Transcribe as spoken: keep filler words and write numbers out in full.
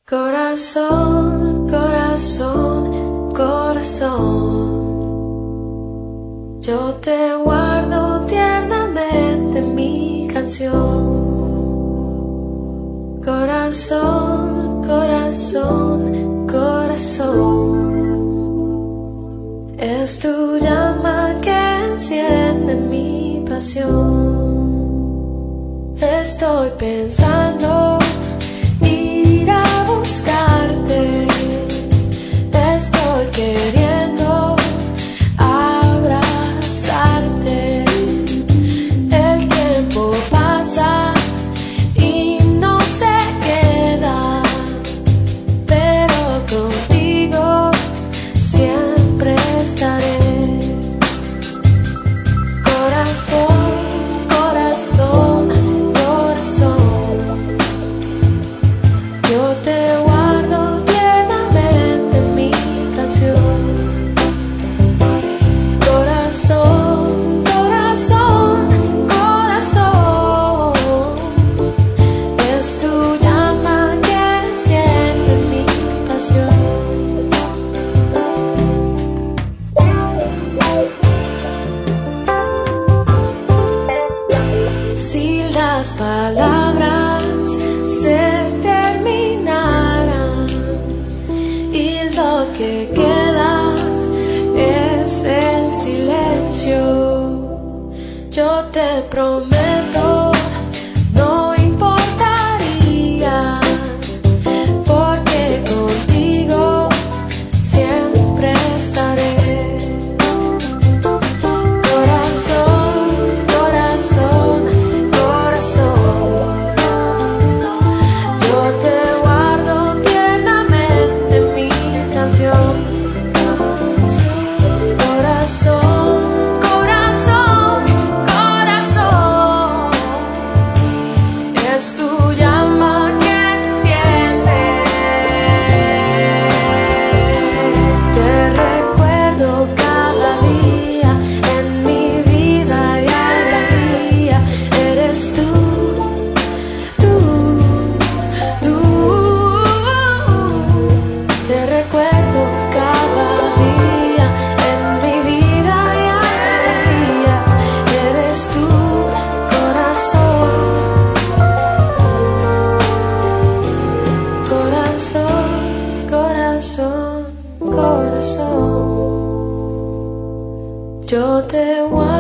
Corazón, corazón, corazón, yo te guardo tiernamente en mi canción. Corazón, corazón, corazón, es tu llama que enciende mi pasión. Estoy pensando ir a buscarte, estoy queriendo abrazarte. El tiempo pasa y no se queda, pero contigo siempre estaré. Corazón, corazón, corazón, yo te guardo tiernamente en mi canción. Corazón, corazón, corazón, es tu llama que enciende mi pasión. Si las palabras se terminaran y lo que queda es el silencio, yo te prometo no importaría, porque contigo siempre estaré. Corazón, corazón, corazón, yo te guardo tiernamente en mi canción. Corazón, corazón, corazón, es tu llama que enciende. Te recuerdo cada día en mi vida y alegría. Eres tú, tú, tú. Te recuerdo cada día en mi vida y alegría. Eres tú, corazón, corazón, corazón, corazón, yo te guardo